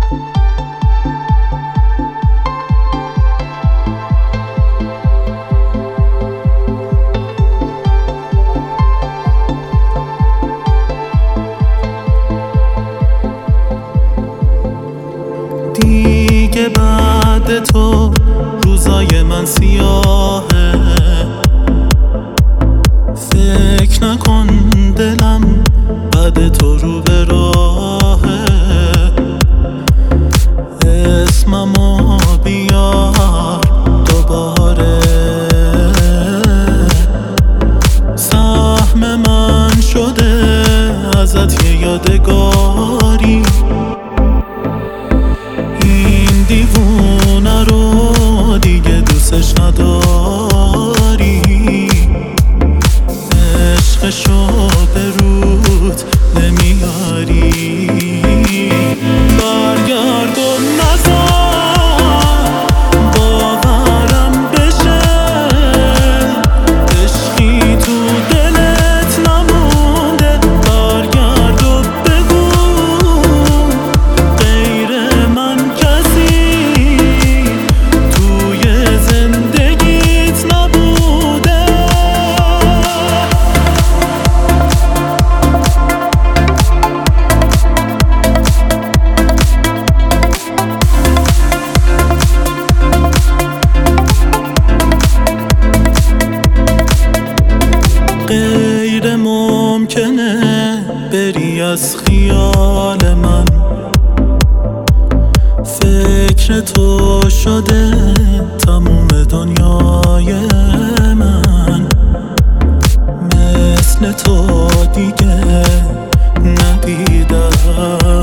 دیگه بعد تو روزای من سیاهه، فکر نکن دلم بعد تو رو به راهه. اسممو بیار دوباره، سهم من شده ازت یه یادگاری. این دیوونه رو دیگه دوستش نداری، عشقشو به رود نمیاری. برگرد و نذار باورم بشه، عشقی تو دلت نمونده. برگرد و بگو غیر من کسی توی زندگیت نبوده. غیر ممکنه بری از خیال من، فکر تو شده تموم دنیای من. مثل تو دیگه ندیدم.